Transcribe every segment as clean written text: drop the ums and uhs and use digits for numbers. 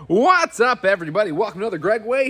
What's up, everybody? Welcome to another Greg Way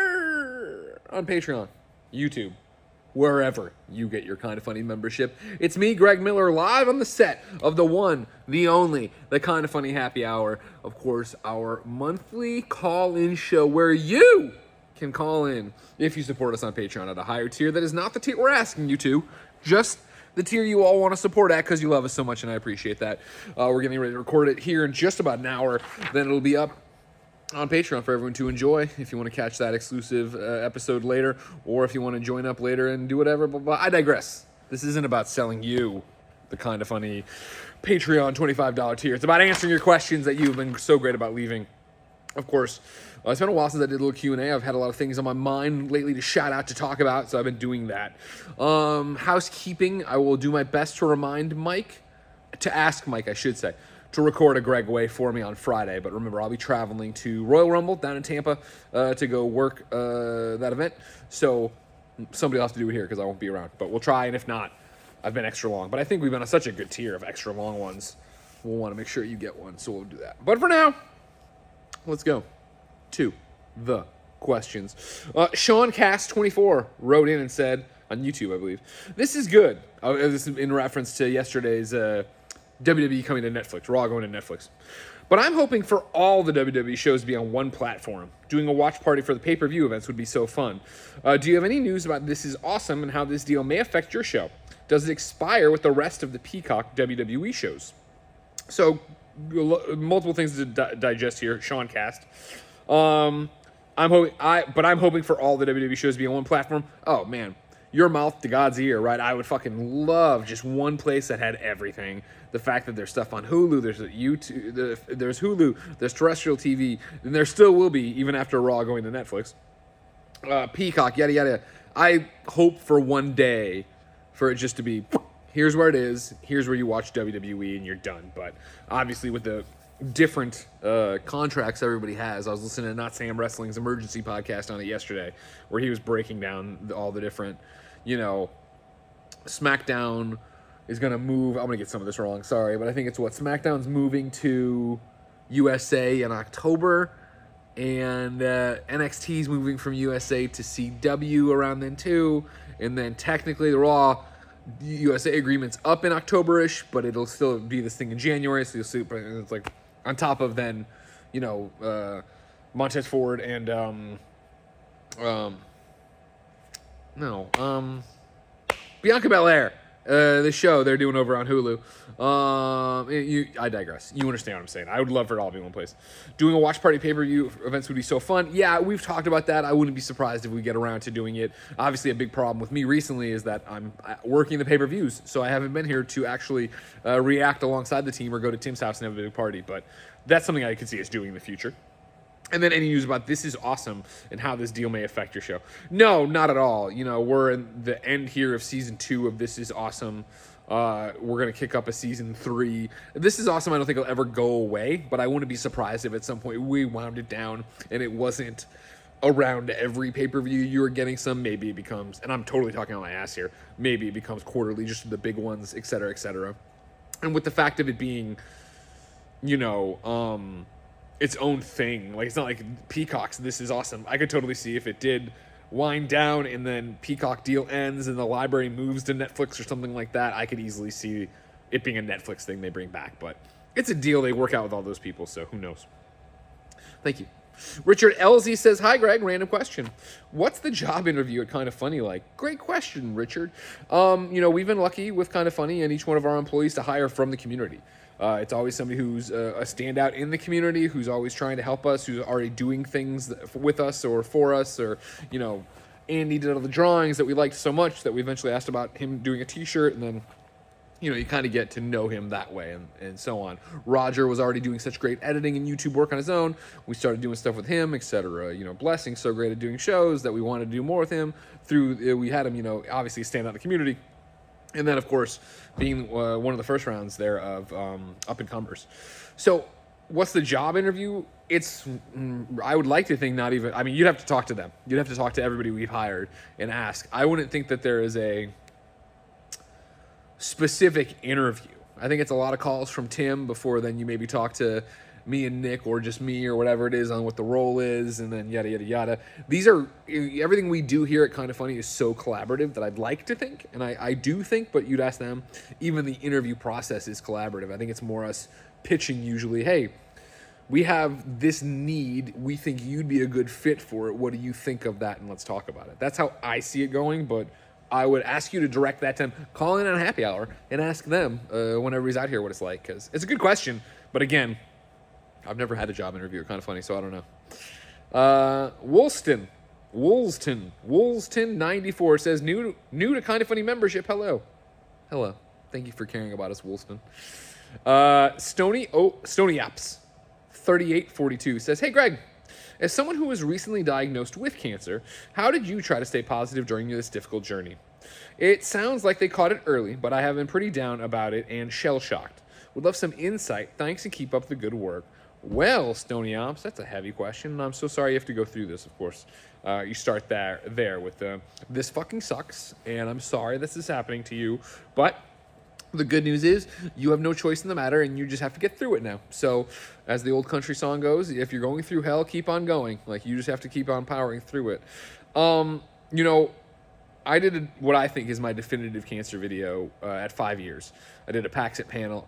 here on Patreon, YouTube, wherever you get your Kind of Funny membership. It's me, Greg Miller, live on the set of the one, the only, the Kind of Funny Happy Hour. Of course, our monthly call-in show where you can call in if you support us on Patreon at a higher tier. That is not the tier we're asking you to, just the tier you all want to support at because you love us so much, and I appreciate that. We're getting ready to record it here in just about an hour. Then it'll be up on Patreon for everyone to enjoy if you want to catch that exclusive episode later, or if you want to join up later and do whatever, blah, blah. I digress. This isn't about selling you the Kind of Funny Patreon $25 tier. It's about answering your questions that you've been so great about leaving. Of course, it's been a while since I did a little Q&A. I've had a lot of things on my mind lately to shout out, to talk about, so I've been doing that. Housekeeping, I will do my best to remind Mike, to ask Mike, I should say, to record a Greg Way for me on Friday. But remember, I'll be traveling to Royal Rumble down in Tampa to go work that event. So somebody will have to do it here because I won't be around. But we'll try, and if not, I've been extra long. But I think we've been on such a good tier of extra long ones. We'll want to make sure you get one, so we'll do that. But for now, let's go to the questions. Sean Cast24 wrote in and said, on YouTube, I believe, this is good. This is in reference to yesterday's WWE coming to Netflix, Raw going to Netflix. But I'm hoping for all the WWE shows to be on one platform. Doing a watch party for the pay-per-view events would be so fun. Do you have any news about This Is Awesome and how this deal may affect your show? Does it expire with the rest of the Peacock WWE shows? So, multiple things to digest here, Sean Cast. I'm hoping for all the WWE shows to be on one platform. Oh, man. Your mouth to God's ear, right? I would fucking love just one place that had everything. The fact that there's stuff on Hulu, there's YouTube, there's Hulu, there's terrestrial TV, and there still will be, even after Raw going to Netflix. Peacock, yada, yada. I hope for one day for it just to be, here's where it is, here's where you watch WWE, and you're done. But obviously with the different contracts everybody has, I was listening to Not Sam Wrestling's Emergency podcast on it yesterday, where he was breaking down all the different, SmackDown is going to move. I'm going to get some of this wrong, sorry, but I think it's SmackDown's moving to USA in October, and NXT's moving from USA to CW around then too, and then technically the Raw USA agreement's up in October-ish, but it'll still be this thing in January, so you'll see it's like on top of then, Montez Ford and Bianca Belair. The show they're doing over on Hulu. I digress. You understand what I'm saying. I would love for it all to be in one place. Doing a watch party pay-per-view events would be so fun. Yeah, we've talked about that. I wouldn't be surprised if we get around to doing it. Obviously, a big problem with me recently is that I'm working the pay-per-views, so I haven't been here to actually react alongside the team or go to Tim's house and have a big party. But that's something I could see us doing in the future. And then any news about This Is Awesome and how this deal may affect your show? No, not at all. We're in the end here of season 2 of This Is Awesome. We're going to kick up a season 3. This Is Awesome, I don't think it'll ever go away, but I wouldn't be surprised if at some point we wound it down and it wasn't around every pay-per-view you were getting some. Maybe it becomes, and I'm totally talking on my ass here, maybe it becomes quarterly, just the big ones, et cetera, et cetera. And with the fact of it being, its own thing. Like, it's not like Peacock's This Is Awesome. I could totally see if it did wind down and then Peacock deal ends and the library moves to Netflix or something like that. I could easily see it being a Netflix thing they bring back. But it's a deal they work out with all those people, so who knows. Thank you. Richard LZ says, hi, Greg, random question. What's the job interview at Kind of Funny like? Great question, Richard. We've been lucky with Kind of Funny and each one of our employees to hire from the community. It's always somebody who's a standout in the community, who's always trying to help us, who's already doing things with us or for us, or, Andy did all the drawings that we liked so much that we eventually asked about him doing a t-shirt, and then, you kind of get to know him that way and so on. Roger was already doing such great editing and YouTube work on his own. We started doing stuff with him, etc. Blessing, so great at doing shows that we wanted to do more with him. We had him, obviously stand out in the community. And then, of course, being one of the first rounds there of up-and-comers. So what's the job interview? I would like to think not even, you'd have to talk to them. You'd have to talk to everybody we've hired and ask. I wouldn't think that there is a specific interview. I think it's a lot of calls from Tim before then you maybe talk to me and Nick, or just me, or whatever it is on what the role is, and then yada yada yada. These are everything we do here at Kind of Funny is so collaborative that I'd like to think, and I do think, but you'd ask them. Even the interview process is collaborative. I think it's more us pitching usually. Hey, we have this need. We think you'd be a good fit for it. What do you think of that? And let's talk about it. That's how I see it going, but I would ask you to direct that time. Call in on happy hour and ask them whenever he's out here what it's like, because it's a good question. But again, I've never had a job interview. Kind of funny, so I don't know. Woolston 94 says new to Kind of Funny membership. Hello. Thank you for caring about us, Woolston. Stony Apps 3842 says, hey Greg, as someone who was recently diagnosed with cancer, how did you try to stay positive during this difficult journey? It sounds like they caught it early, but I have been pretty down about it and shell-shocked. Would love some insight. Thanks, and keep up the good work. Well, Stony Ops, that's a heavy question, and I'm so sorry you have to go through this, of course. You start there with this fucking sucks, and I'm sorry this is happening to you, but the good news is you have no choice in the matter, and you just have to get through it now. So, as the old country song goes, if you're going through hell, keep on going. Like, you just have to keep on powering through it. You know, I did what I think is my definitive cancer video at 5 years. I did a panel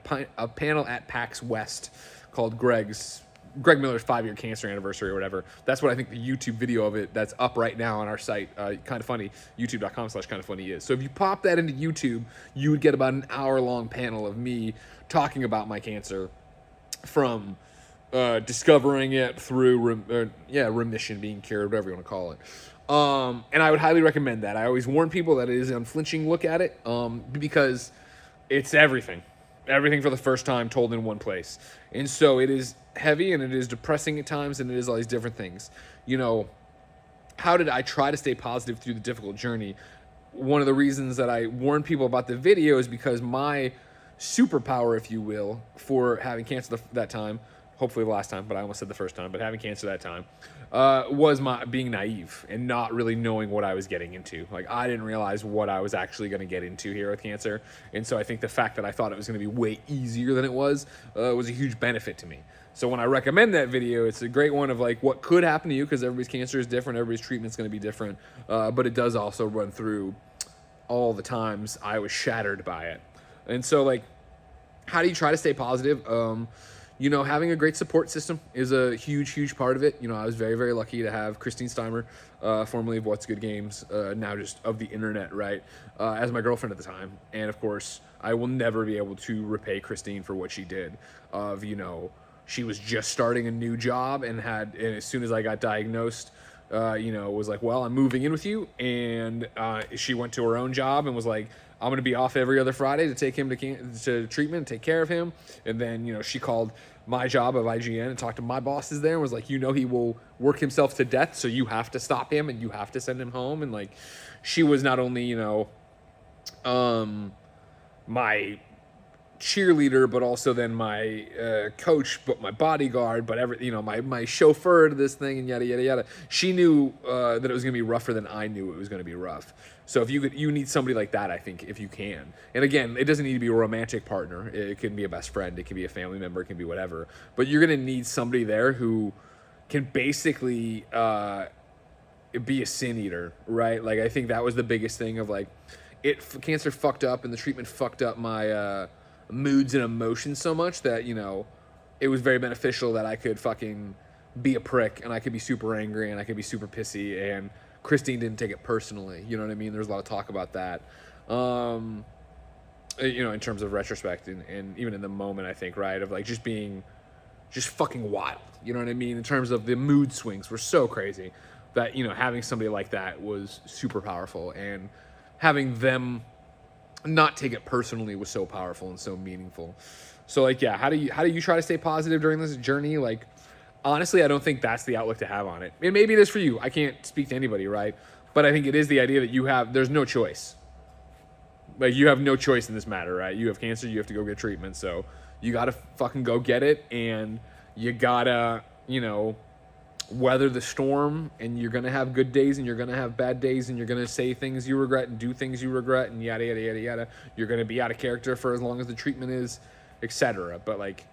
at PAX West called Greg Miller's 5-year cancer anniversary or whatever. That's what I think the YouTube video of it that's up right now on our site, Kind of Funny, youtube.com/kindoffunny is. So if you pop that into YouTube, you would get about an hour-long panel of me talking about my cancer from discovering it through remission, being cured, whatever you want to call it. And I would highly recommend that. I always warn people that it is an unflinching look at it because it's everything for the first time told in one place. And so it is heavy and it is depressing at times and it is all these different things. You know, how did I try to stay positive through the difficult journey? One of the reasons that I warn people about the video is because my superpower, if you will, for having cancer that time, hopefully the last time, but I almost said the first time, but having cancer that time, was my being naive and not really knowing what I was getting into. Like, I didn't realize what I was actually going to get into here with cancer. And so I think the fact that I thought it was going to be way easier than it was a huge benefit to me. So when I recommend that video, it's a great one of like what could happen to you, because everybody's cancer is different, everybody's treatment's going to be different, but it does also run through all the times I was shattered by it. And so, like, how do you try to stay positive? You know, having a great support system is a huge, huge part of it. You know, I was very, very lucky to have Christine Steimer, formerly of What's Good Games, now just of the internet, right, as my girlfriend at the time. And, of course, I will never be able to repay Christine for what she did. You know, she was just starting a new job and as soon as I got diagnosed, you know, was like, well, I'm moving in with you. And she went to her own job and was like, I'm going to be off every other Friday to take him to treatment and take care of him. And then, you know, she called my job of IGN and talked to my bosses there and was like, you know, he will work himself to death, so you have to stop him and you have to send him home. And, like, she was not only, you know, my cheerleader, but also then my coach, but my bodyguard, but my chauffeur to this thing, and yada yada yada. She knew that it was going to be rougher than I knew it was going to be rough. So if you need somebody like that, I think, if you can. And again, it doesn't need to be a romantic partner. It can be a best friend. It can be a family member. It can be whatever. But you're going to need somebody there who can basically be a sin eater, right? Like, I think that was the biggest thing of, like, cancer fucked up and the treatment fucked up my moods and emotions so much that, you know, it was very beneficial that I could fucking be a prick and I could be super angry and I could be super pissy, and Christine didn't take it personally. You know what I mean? There's a lot of talk about that. You know, in terms of retrospect and even in the moment, I think, right, of like just being just fucking wild. You know what I mean? In terms of the mood swings were so crazy that, you know, having somebody like that was super powerful, and having them not take it personally was so powerful and so meaningful. So, like, yeah, how do you try to stay positive during this journey? Like, honestly, I don't think that's the outlook to have on it. And maybe it is for you. I can't speak to anybody, right? But I think it is the idea that there's no choice. Like, you have no choice in this matter, right? You have cancer, you have to go get treatment. So you got to fucking go get it, and you got to, you know, weather the storm, and you're going to have good days and you're going to have bad days, and you're going to say things you regret and do things you regret, and yada, yada, yada, yada. You're going to be out of character for as long as the treatment is, etc. But, like,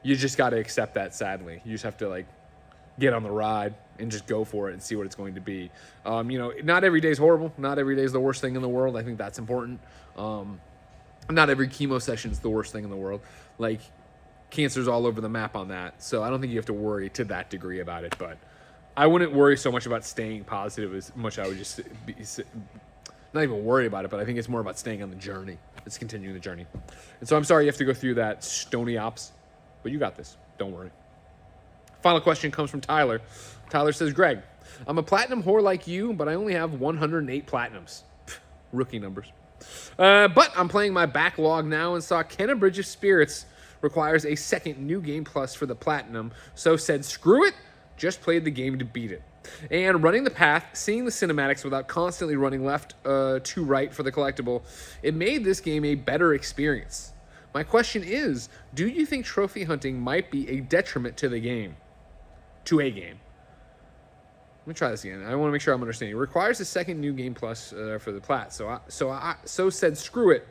you just got to accept that, sadly. You just have to, like, get on the ride and just go for it and see what it's going to be. Not every day is horrible. Not every day is the worst thing in the world. I think that's important. Not every chemo session is the worst thing in the world. Like, cancer's all over the map on that. So I don't think you have to worry to that degree about it. But I wouldn't worry so much about staying positive as much. I would just not even worry about it, but I think it's more about staying on the journey. It's continuing the journey. And so I'm sorry you have to go through that, Stony Ops, but you got this. Don't worry. Final question comes from Tyler. Tyler says, Greg, I'm a platinum whore like you, but I only have 108 platinums. Rookie numbers. But I'm playing my backlog now and saw Kenna Bridge of Spirits requires a second new game plus for the platinum, so said screw it, just played the game to beat it. And running the path, seeing the cinematics without constantly running left to right for the collectible, it made this game a better experience. My question is, do you think trophy hunting might be a detriment to the game? To a game. Let me try this again. I want to make sure I'm understanding. It requires a second new game plus for the plat. So said screw it.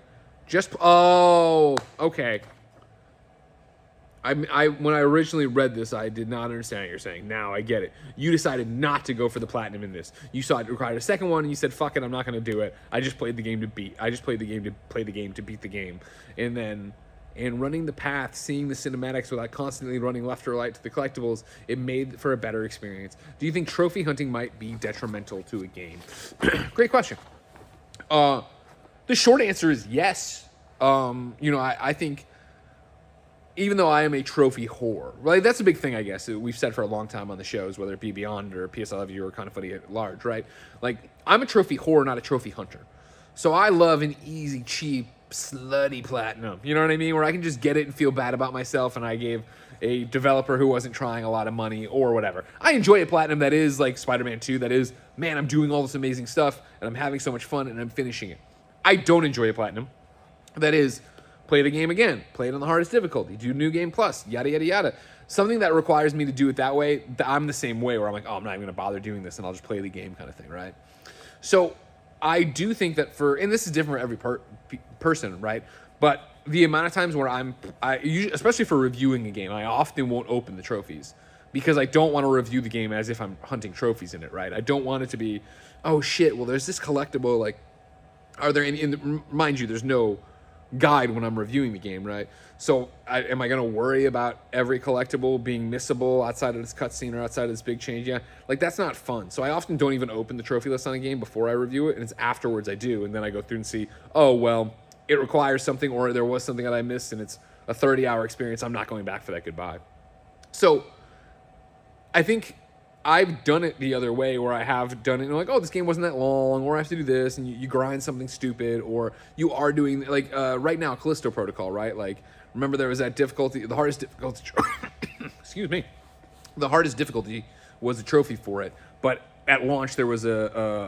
Okay. When I originally read this, I did not understand what you're saying. Now I get it. You decided not to go for the platinum in this. You saw it required a second one, and you said, "Fuck it, I'm not going to do it. I just played the game to beat. I just played the game to play the game to beat the game." And running the path, seeing the cinematics without constantly running left or right to the collectibles, it made for a better experience. Do you think trophy hunting might be detrimental to a game? Great question. The short answer is yes. I think, even though I am a trophy whore, right? That's a big thing, I guess. We've said for a long time on the shows, whether it be Beyond or PSLW or Kind of Funny at large, right? Like, I'm a trophy whore, not a trophy hunter. So I love an easy, cheap, slutty platinum. You know what I mean? Where I can just get it and feel bad about myself, and I gave a developer who wasn't trying a lot of money or whatever. I enjoy a platinum that is like Spider-Man 2, that is, man, I'm doing all this amazing stuff, and I'm having so much fun, and I'm finishing it. I don't enjoy a platinum that is, play the game again, play it on the hardest difficulty, do new game plus, yada, yada, yada. Something that requires me to do it that way, I'm the same way, where I'm like, oh, I'm not even going to bother doing this, and I'll just play the game kind of thing, right? So I do think that and this is different for every person, right? But the amount of times where especially for reviewing a game, I often won't open the trophies because I don't want to review the game as if I'm hunting trophies in it, right? I don't want it to be, oh shit, well, there's this collectible, like, are there any, mind you, there's no guide when I'm reviewing the game, right? So am I going to worry about every collectible being missable outside of this cutscene or outside of this big change? Yeah, like, that's not fun. So I often don't even open the trophy list on a game before I review it, and it's afterwards I do, and then I go through and see, oh, well, it requires something, or there was something that I missed, and it's a 30-hour experience. I'm not going back for that. Goodbye. So I think I've done it the other way, where I have done it and like, oh, this game wasn't that long, or I have to do this, and you grind something stupid, or you are doing, like, right now, Callisto Protocol, right? Like, remember there was that difficulty, the hardest difficulty, excuse me, the hardest difficulty was a trophy for it, but at launch there was a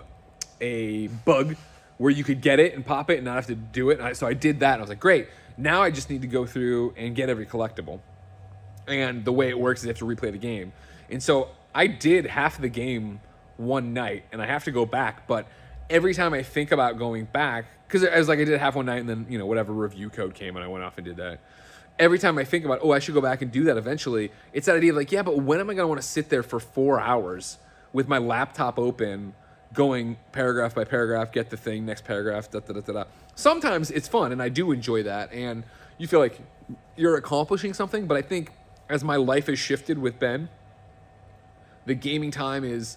bug where you could get it and pop it and not have to do it, so I did that, and I was like, great, now I just need to go through and get every collectible, and the way it works is you have to replay the game, and so I did half the game one night, and I have to go back, but every time I think about going back, because I was like, I did half one night, and then, whatever review code came, and I went off and did that. Every time I think about, oh, I should go back and do that eventually, it's that idea of like, yeah, but when am I going to want to sit there for 4 hours with my laptop open, going paragraph by paragraph, get the thing, next paragraph, da-da-da-da-da. Sometimes it's fun, and I do enjoy that, and you feel like you're accomplishing something, but I think as my life has shifted with Ben, the gaming time is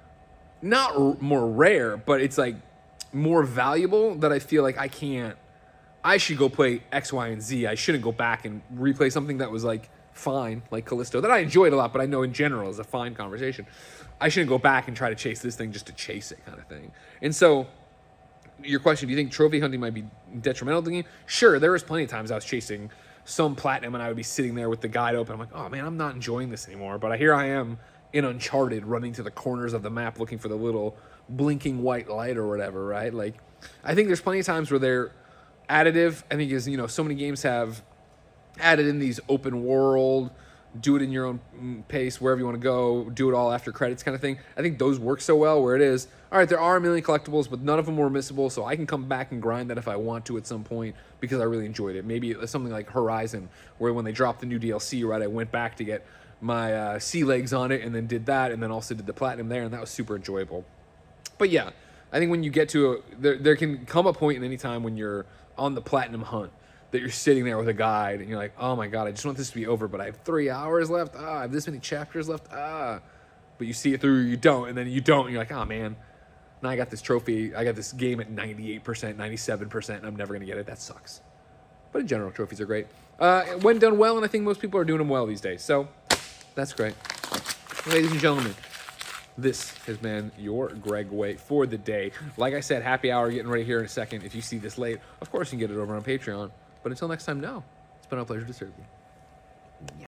not more rare, but it's like more valuable, that I feel like I should go play X, Y, and Z. I shouldn't go back and replay something that was like fine, like Callisto, that I enjoyed a lot, but I know in general is a fine conversation. I shouldn't go back and try to chase this thing just to chase it, kind of thing. And so your question, do you think trophy hunting might be detrimental to the game? Sure, there was plenty of times I was chasing some platinum and I would be sitting there with the guide open. I'm like, oh man, I'm not enjoying this anymore. But here I am in Uncharted, running to the corners of the map looking for the little blinking white light or whatever, right? Like, I think there's plenty of times where they're additive. I think so many games have added in these open world do it in your own pace, wherever you want to go, do it all after credits kind of thing. I think those work so well where it is, all right, there are a million collectibles, but none of them were missable, so I can come back and grind that if I want to at some point because I really enjoyed it. Maybe it's something like Horizon, where when they dropped the new DLC, right, I went back to get my sea legs on it and then did that, and then also did the platinum there, and that was super enjoyable. But yeah, I think when you get to there can come a point in any time when you're on the platinum hunt that you're sitting there with a guide and you're like, oh my god, I just want this to be over, but I have 3 hours left. I have this many chapters left. But you see it through, you don't, and then you don't, and you're like, oh man, now I got this trophy, I got this game at 98%, 97%, and I'm never gonna get it. That sucks. But in general, trophies are great. When done well, and I think most people are doing them well these days. So that's great. Ladies and gentlemen, this has been your Greg Way for the day. Like I said, happy hour getting ready here in a second. If you see this late, of course you can get it over on Patreon. But until next time, no. It's been a pleasure to serve you.